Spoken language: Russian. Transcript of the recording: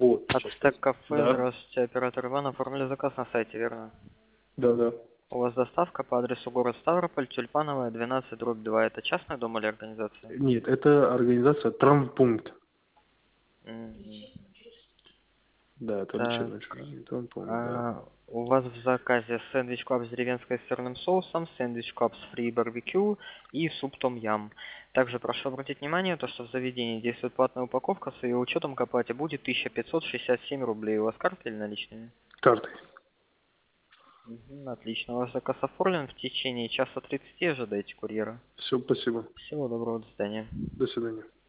Вот, сейчас. Ацтек кафе, Да, здравствуйте, оператор Иван, оформили заказ на сайте, верно? да, да. У вас доставка по адресу город Ставрополь, Тюльпановая, 12/2. Это частный дом или организация? Нет, это организация Травмпункт. Мгм. Да, это Так, лечебное учреждение. Травмпункт, да. у вас в заказе сэндвич клаб с деревенской сырным соусом, сэндвич клаб с фри барбекю и суп том ям. Также прошу обратить внимание, то, что в заведении действует платная упаковка, с ее учетом к оплате будет 1567 рублей. У вас карта или наличные? Картой. Мгм, отлично. Ваш заказ оформлен, в течение часа 30 ожидайте курьера. Все, спасибо. Всего доброго, до свидания. До свидания.